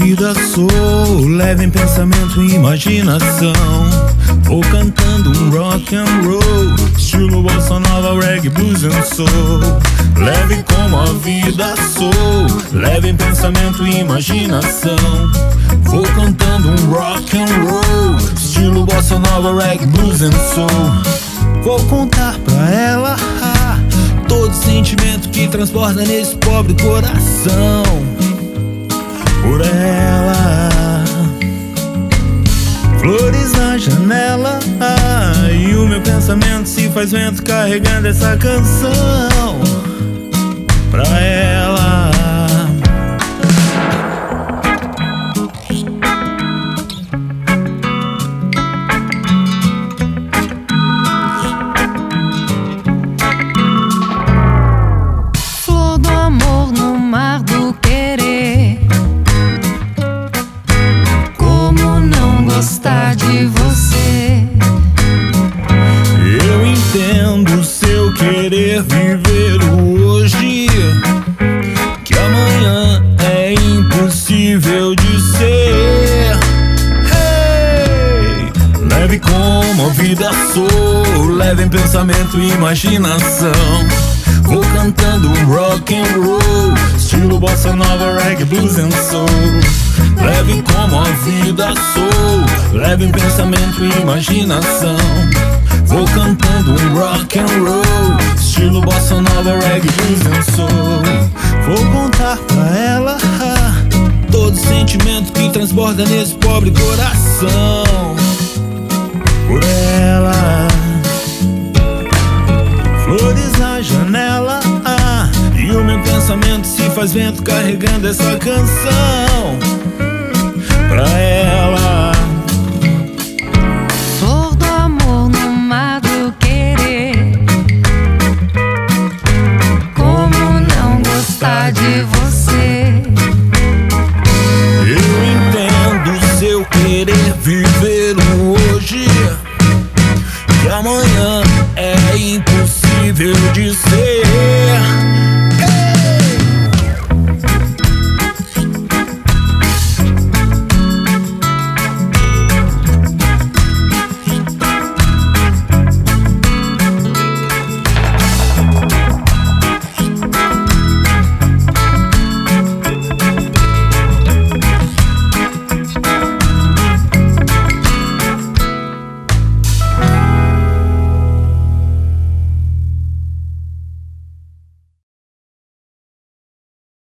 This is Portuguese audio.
vida sou, leve em pensamento e imaginação. Vou cantando um rock and roll, estilo bossa nova, reggae, blues and soul. Leve como a vida sou, leve em pensamento e imaginação. Vou cantando um rock and roll, estilo bossa nova, reggae, blues and soul. Vou contar pra ela todo sentimento que transborda nesse pobre coração. Por ela, flores na janela, e o meu pensamento se faz vento carregando essa canção pra ela. Flor do amor no mar do querer, como não gostar de você? Eu entendo seu querer viver o hoje, que amanhã é impossível de ser. Hey! Leve como a vida sou, leve em pensamento e imaginação. Vou cantando um rock and roll, estilo bossa nova, reggae, blues and soul. Leve como a vida sou, leve em pensamento e imaginação. Vou cantando um rock and roll, estilo bossa nova, reggae, blues and soul. Vou contar pra ela todo sentimento que transborda nesse pobre coração. Por ela, flores na janela, e o meu pensamento se faz vento carregando essa canção pra ela. Flor do amor no mar do querer, como não gostar de você? Eu entendo seu querer viver